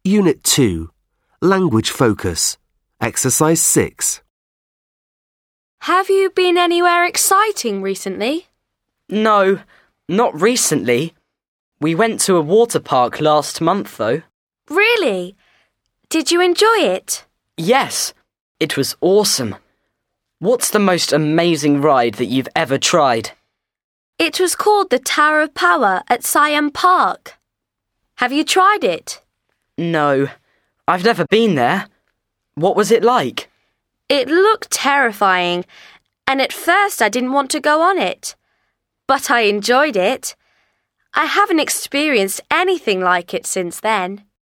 Unit 2. Language Focus. Exercise 6. Have you been anywhere exciting recently? No, not recently. We went to a water park last month, though. Really? Did you enjoy it? Yes, it was awesome. What's the most amazing ride that you've ever tried? It was called the Tower of Power at Siam Park. Have you tried it? No, I've never been there. What was it like? It looked terrifying, and at first I didn't want to go on it. But I enjoyed it. I haven't experienced anything like it since then.